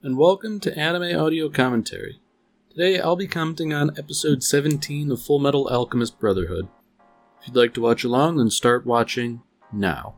and welcome to Anime Audio Commentary. Today I'll be commenting on episode 17 of Full Metal Alchemist Brotherhood. If you'd like to watch along, then start watching now.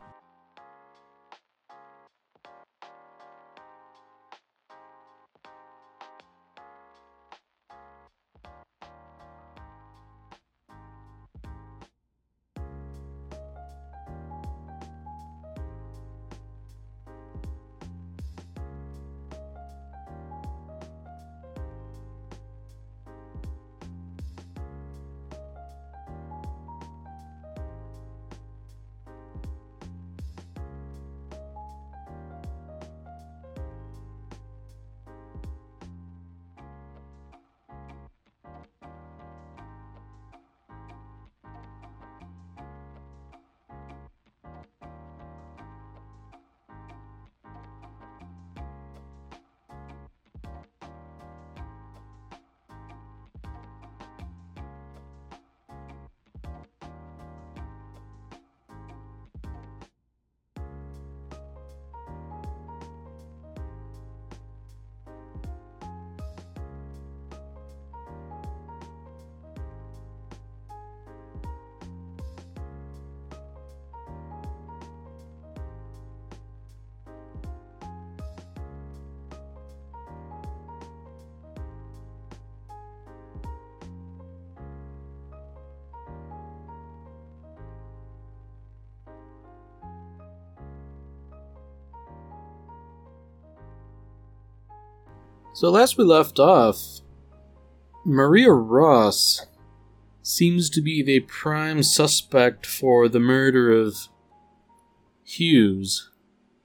So last we left off, Maria Ross seems to be the prime suspect for the murder of Hughes.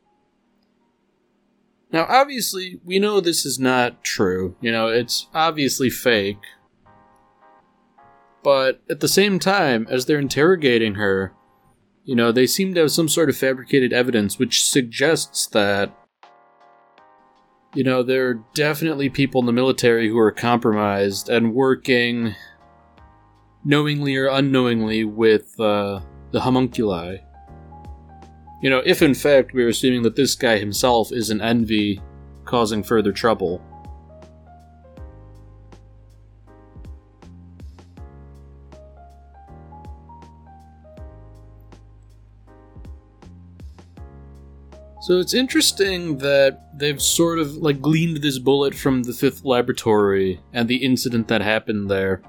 Now obviously, we know this is not true. It's obviously fake. But at the same time, as they're interrogating her, they seem to have some sort of fabricated evidence which suggests that there are definitely people in the military who are compromised and working knowingly or unknowingly with the homunculi. If in fact we're assuming that this guy himself is an envy causing further trouble. So it's interesting that they've sort of gleaned this bullet from the Fifth Laboratory and the incident that happened there.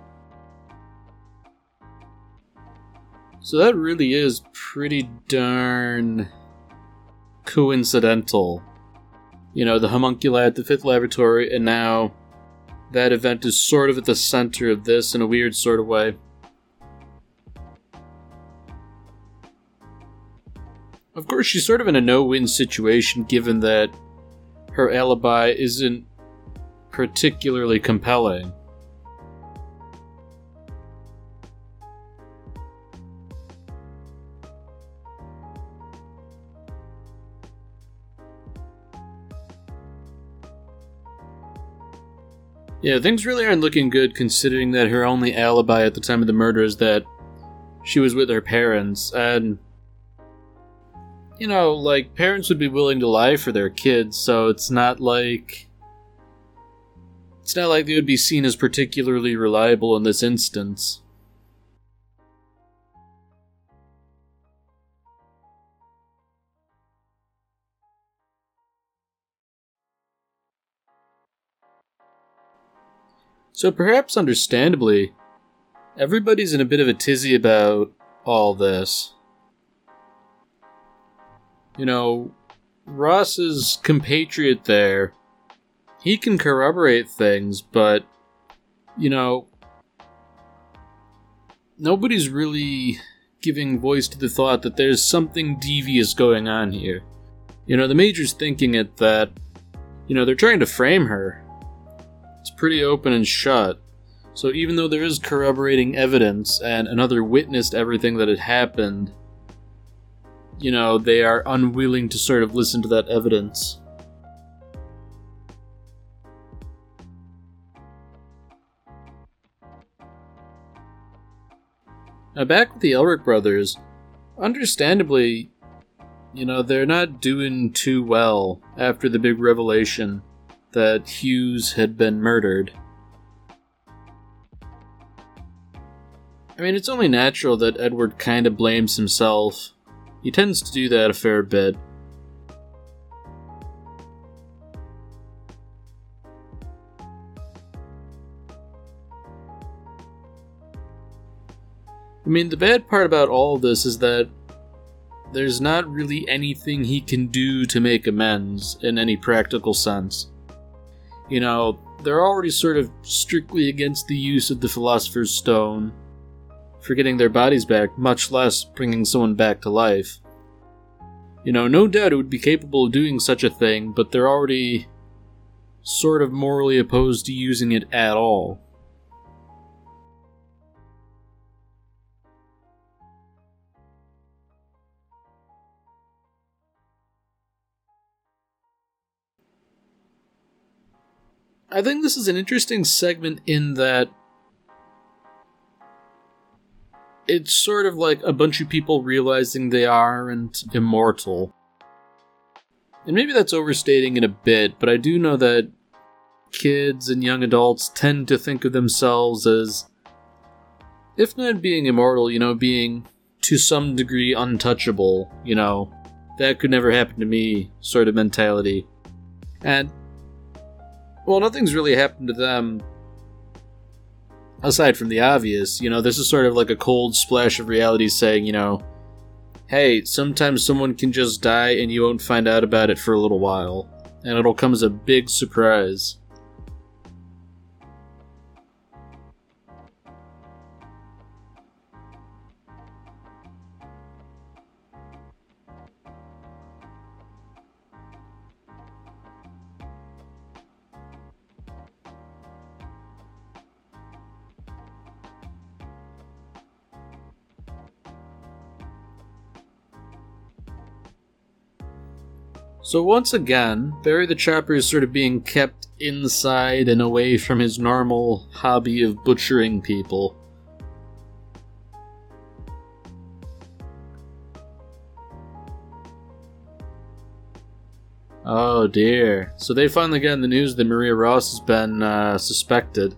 So that really is pretty darn coincidental. The homunculi at the Fifth Laboratory, and now that event is sort of at the center of this in a weird sort of way. Of course, she's sort of in a no-win situation given that her alibi isn't particularly compelling. Yeah, things really aren't looking good considering that her only alibi at the time of the murder is that she was with her parents, and parents would be willing to lie for their kids, so it's not like they would be seen as particularly reliable in this instance. So perhaps understandably, everybody's in a bit of a tizzy about all this. Ross's compatriot there, he can corroborate things, but, nobody's really giving voice to the thought that there's something devious going on here. The Major's thinking it that, they're trying to frame her. It's pretty open and shut. So even though there is corroborating evidence and another witnessed everything that had happened, they are unwilling to sort of listen to that evidence. Now back with the Elric brothers, understandably, they're not doing too well after the big revelation. that Hughes had been murdered. I mean, it's only natural that Edward kind of blames himself. He tends to do that a fair bit. I mean, the bad part about all of this is that there's not really anything he can do to make amends in any practical sense. You know, they're already sort of strictly against the use of the Philosopher's Stone for getting their bodies back, much less bringing someone back to life. You know, no doubt it would be capable of doing such a thing, but they're already sort of morally opposed to using it at all. I think this is an interesting segment in that it's sort of like a bunch of people realizing they aren't immortal. And maybe that's overstating it a bit, but I do know that kids and young adults tend to think of themselves as, if not being immortal, you know, being to some degree untouchable, you know, that could never happen to me sort of mentality. And well, nothing's really happened to them, aside from the obvious. You know, this is sort of like a cold splash of reality saying, you know, hey, sometimes someone can just die and you won't find out about it for a little while, and it'll come as a big surprise. So once again, Barry the Chopper is sort of being kept inside and away from his normal hobby of butchering people. Oh dear. So they finally got the news that Maria Ross has been suspected.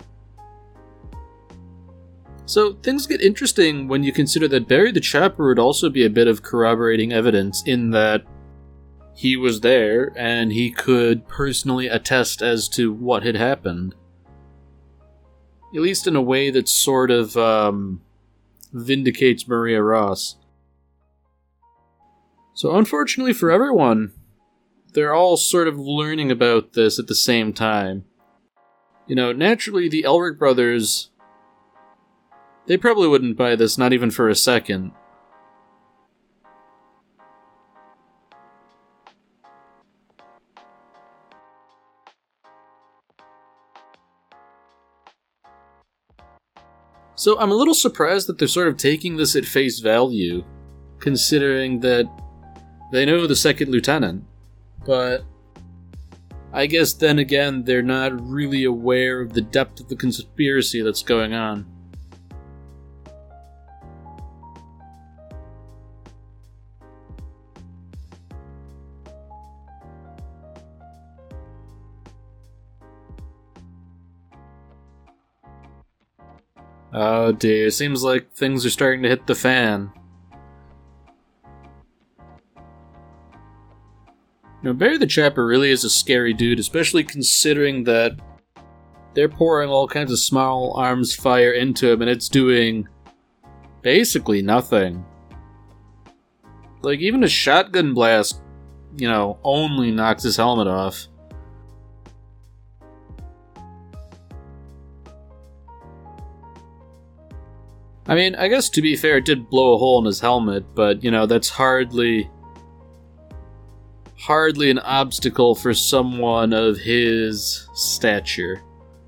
So things get interesting when you consider that Barry the Chopper would also be a bit of corroborating evidence in that he was there, and he could personally attest as to what had happened. At least in a way that sort of vindicates Maria Ross. So unfortunately for everyone, they're all sort of learning about this at the same time. You know, naturally the Elric brothers, they probably wouldn't buy this, not even for a second. So I'm a little surprised that they're sort of taking this at face value, considering that they know the second lieutenant. But I guess then again, they're not really aware of the depth of the conspiracy that's going on. Oh dear, seems like things are starting to hit the fan. Now, Barry the Chopper really is a scary dude, especially considering that they're pouring all kinds of small arms fire into him and it's doing basically nothing. Like, even a shotgun blast, you know, only knocks his helmet off. I mean, I guess to be fair, it did blow a hole in his helmet, but, you know, that's hardly an obstacle for someone of his stature.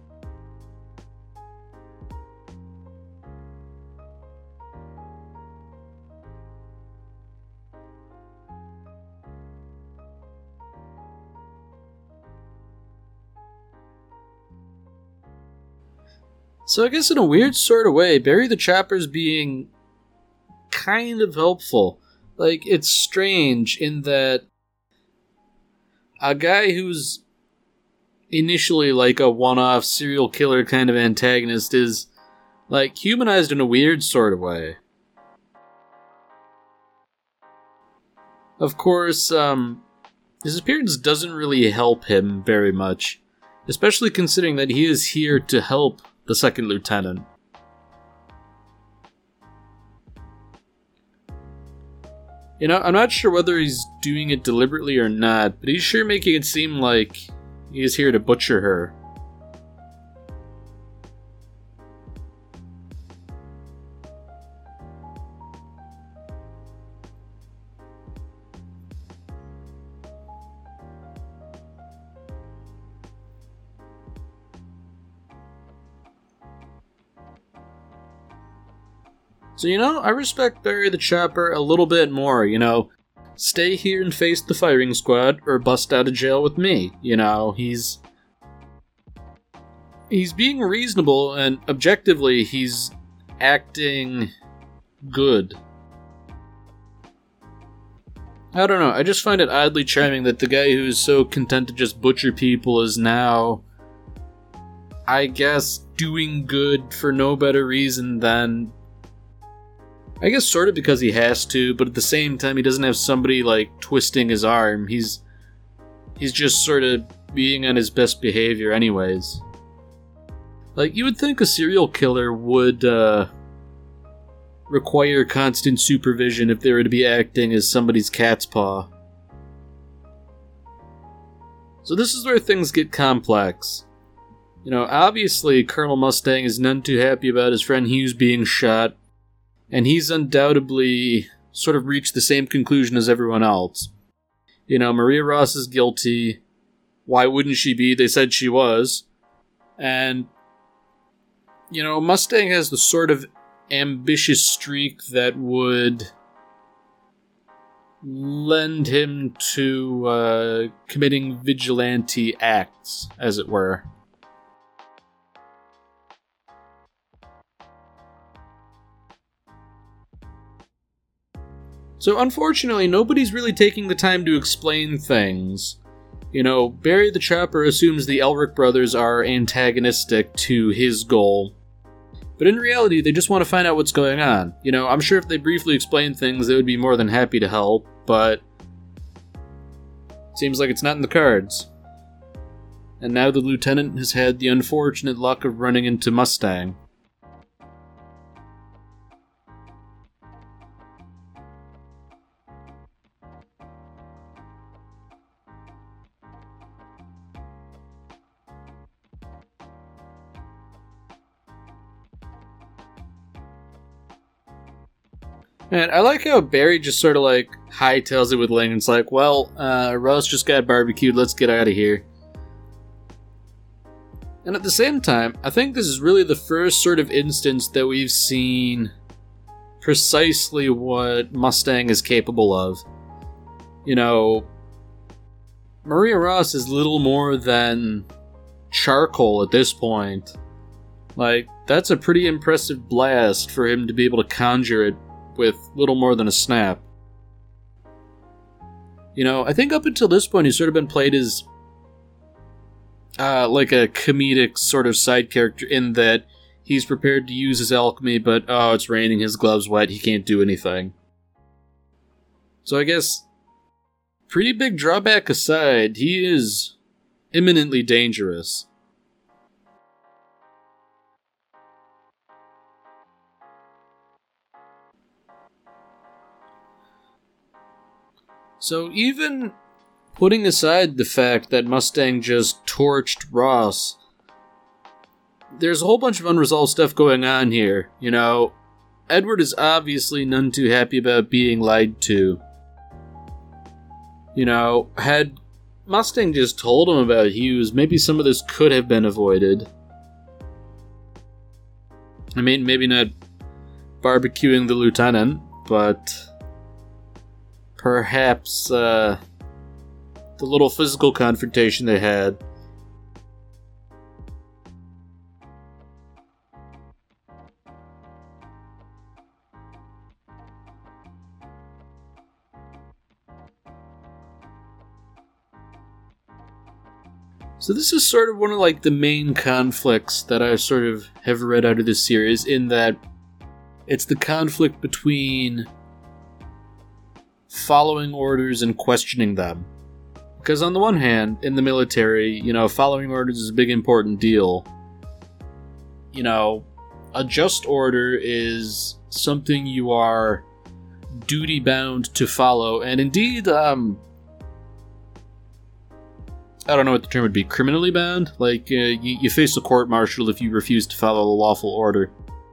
So I guess in a weird sort of way, Barry the Chopper's being kind of helpful. Like, it's strange in that a guy who's initially like a one-off serial killer kind of antagonist is, like, humanized in a weird sort of way. Of course, his appearance doesn't really help him very much, especially considering that he is here to help the second lieutenant. You know, I'm not sure whether he's doing it deliberately or not, but he's sure making it seem like he is here to butcher her. So, you know, I respect Barry the Chopper a little bit more, you know. Stay here and face the firing squad, or bust out of jail with me, you know. He's being reasonable, and objectively, he's acting good. I don't know, I just find it oddly charming that the guy who is so content to just butcher people is now, I guess, doing good for no better reason than... I guess sort of because he has to, but at the same time he doesn't have somebody, like, twisting his arm. He's just sort of being on his best behavior anyways. Like, you would think a serial killer would, require constant supervision if they were to be acting as somebody's cat's paw. So this is where things get complex. You know, obviously Colonel Mustang is none too happy about his friend Hughes being shot, and he's undoubtedly sort of reached the same conclusion as everyone else. You know, Maria Ross is guilty. Why wouldn't she be? They said she was. And, you know, Mustang has the sort of ambitious streak that would lend him to committing vigilante acts, as it were. So unfortunately, nobody's really taking the time to explain things. You know, Barry the Chopper assumes the Elric brothers are antagonistic to his goal. But in reality, they just want to find out what's going on. You know, I'm sure if they briefly explain things, they would be more than happy to help, but... seems like it's not in the cards. And now the lieutenant has had the unfortunate luck of running into Mustang. And I like how Barry just sort of like hightails it with Ling. It's like, well, Ross just got barbecued, let's get out of here. And at the same time, I think this is really the first sort of instance that we've seen precisely what Mustang is capable of. You know, Maria Ross is little more than charcoal at this point. Like, that's a pretty impressive blast for him to be able to conjure it with little more than a snap. You know, I think up until this point he's sort of been played as like a comedic sort of side character in that he's prepared to use his alchemy, but oh, it's raining, his glove's wet, he can't do anything. So I guess, pretty big drawback aside, he is imminently dangerous. So even putting aside the fact that Mustang just torched Ross, there's a whole bunch of unresolved stuff going on here. You know, Edward is obviously none too happy about being lied to. You know, had Mustang just told him about Hughes, maybe some of this could have been avoided. I mean, maybe not barbecuing the lieutenant, but... perhaps, the little physical confrontation they had. So this is sort of one of like the main conflicts that I sort of have read out of this series, in that it's the conflict between following orders and questioning them. Because on the one hand, in the military, following orders is a big important deal. A just order is something you are duty-bound to follow, and indeed, I don't know what the term would be, criminally bound? Like, you face a court-martial if you refuse to follow a lawful order.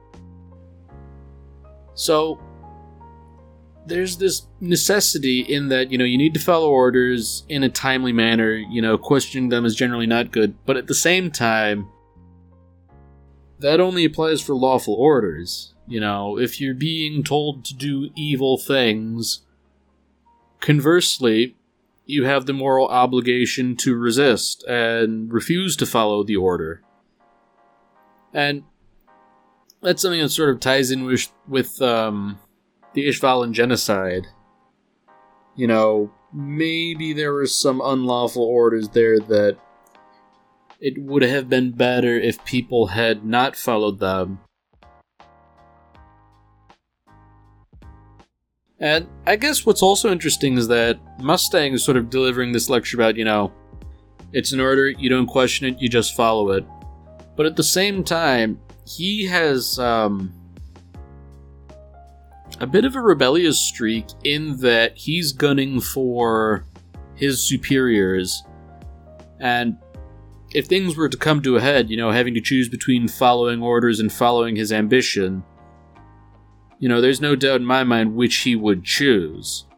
So, there's this necessity in that, you need to follow orders in a timely manner. Questioning them is generally not good, but at the same time, that only applies for lawful orders. If you're being told to do evil things, conversely, you have the moral obligation to resist and refuse to follow the order. And that's something that sort of ties in with the Ishvalan genocide. Maybe there were some unlawful orders there that it would have been better if people had not followed them. And I guess what's also interesting is that Mustang is sort of delivering this lecture about, it's an order, you don't question it, you just follow it. But at the same time, he has a bit of a rebellious streak in that he's gunning for his superiors. And if things were to come to a head, having to choose between following orders and following his ambition, there's no doubt in my mind which he would choose.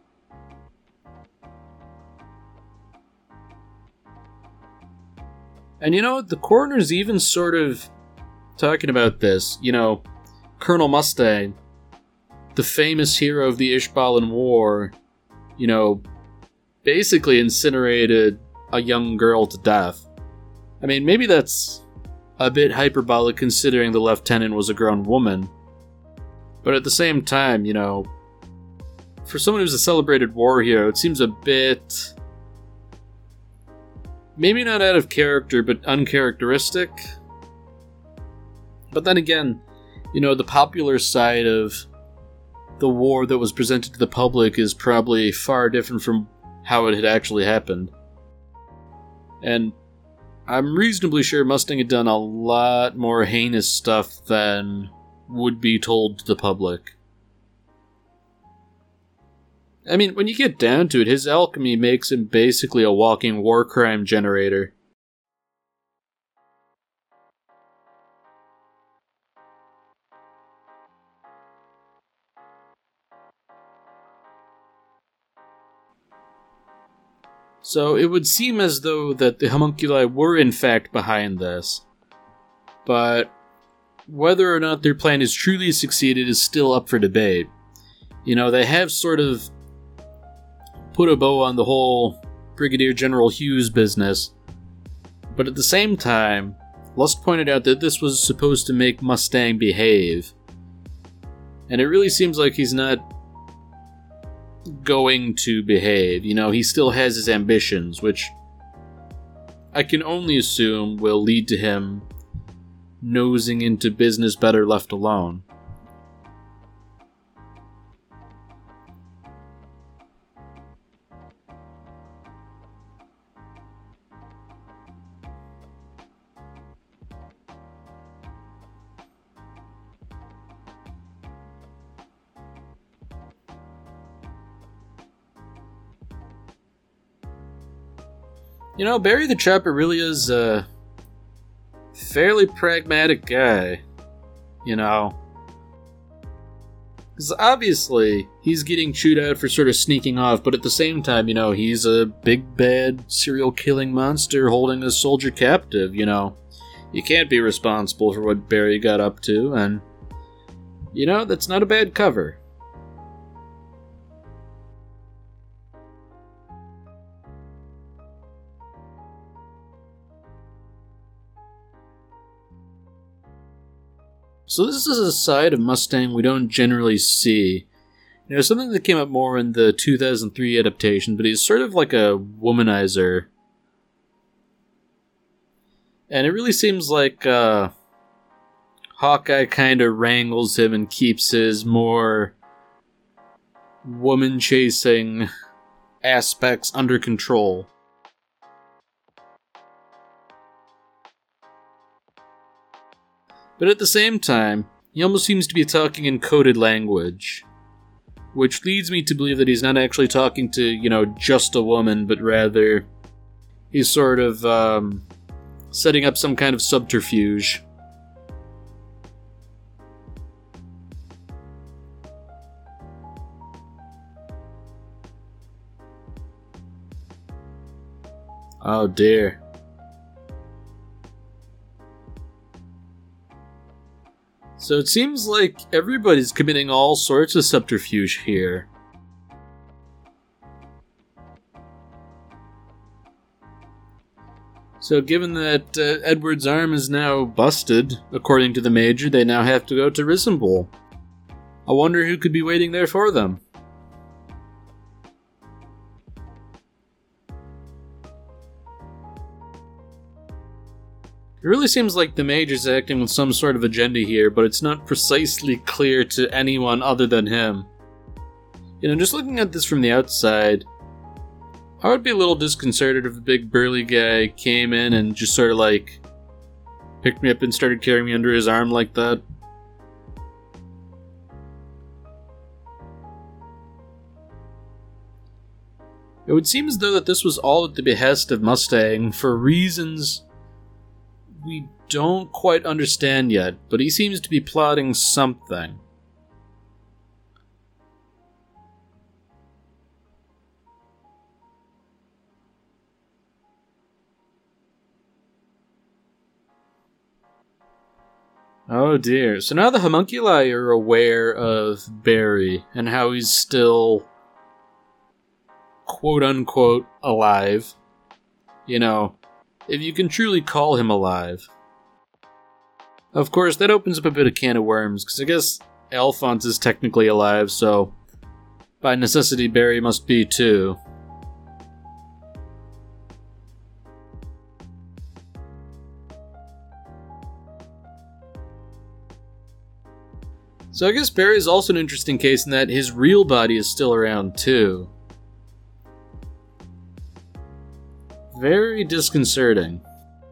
And the coroner's even sort of talking about this. Colonel Mustang, the famous hero of the Ishbalan War, basically incinerated a young girl to death. I mean, maybe that's a bit hyperbolic considering the lieutenant was a grown woman. But at the same time, for someone who's a celebrated war hero, it seems a bit, maybe not out of character, but uncharacteristic. But then again, the popular side of the war that was presented to the public is probably far different from how it had actually happened. And I'm reasonably sure Mustang had done a lot more heinous stuff than would be told to the public. I mean, when you get down to it, his alchemy makes him basically a walking war crime generator. So it would seem as though that the homunculi were in fact behind this. But whether or not their plan has truly succeeded is still up for debate. They have sort of put a bow on the whole Brigadier General Hughes business. But at the same time, Lust pointed out that this was supposed to make Mustang behave. And it really seems like he's not going to behave. He still has his ambitions, which I can only assume will lead to him nosing into business better left alone. Barry the Trapper really is a fairly pragmatic guy, Because obviously, he's getting chewed out for sort of sneaking off, but at the same time, he's a big bad serial killing monster holding a soldier captive, You can't be responsible for what Barry got up to, and, that's not a bad cover. So this is a side of Mustang we don't generally see. Something that came up more in the 2003 adaptation, but he's sort of like a womanizer. And it really seems like Hawkeye kind of wrangles him and keeps his more woman-chasing aspects under control. But at the same time, he almost seems to be talking in coded language, which leads me to believe that he's not actually talking to, just a woman, but rather he's sort of setting up some kind of subterfuge. Oh dear. So it seems like everybody's committing all sorts of subterfuge here. So given that Edward's arm is now busted, according to the Major, they now have to go to Risenbol. I wonder who could be waiting there for them. It really seems like the Major's acting with some sort of agenda here, but it's not precisely clear to anyone other than him. Just looking at this from the outside, I would be a little disconcerted if a big burly guy came in and just sort of picked me up and started carrying me under his arm like that. It would seem as though that this was all at the behest of Mustang for reasons we don't quite understand yet, but he seems to be plotting something. Oh dear. So now the homunculi are aware of Barry and how he's still quote-unquote alive. If you can truly call him alive. Of course, that opens up a bit of can of worms, because I guess Alphonse is technically alive, so by necessity Barry must be too. So I guess Barry's also an interesting case in that his real body is still around too. Very disconcerting.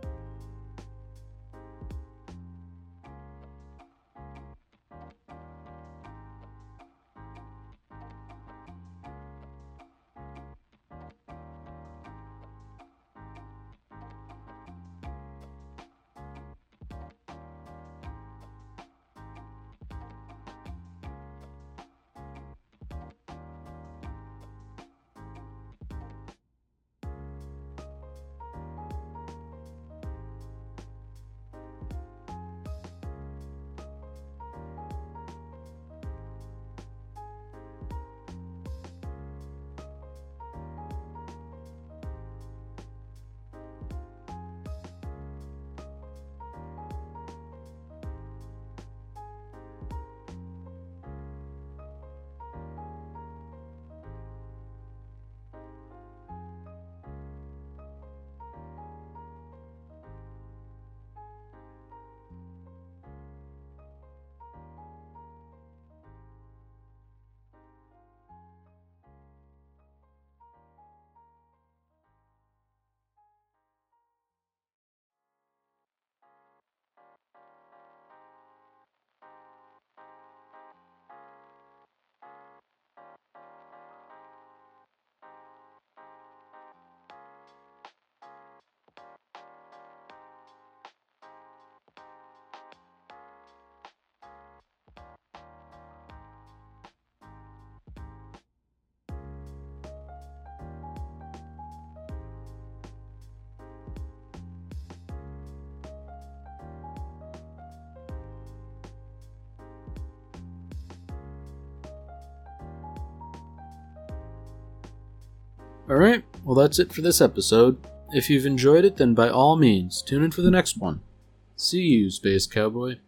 Alright, well that's it for this episode. If you've enjoyed it, then by all means, tune in for the next one. See you, Space Cowboy.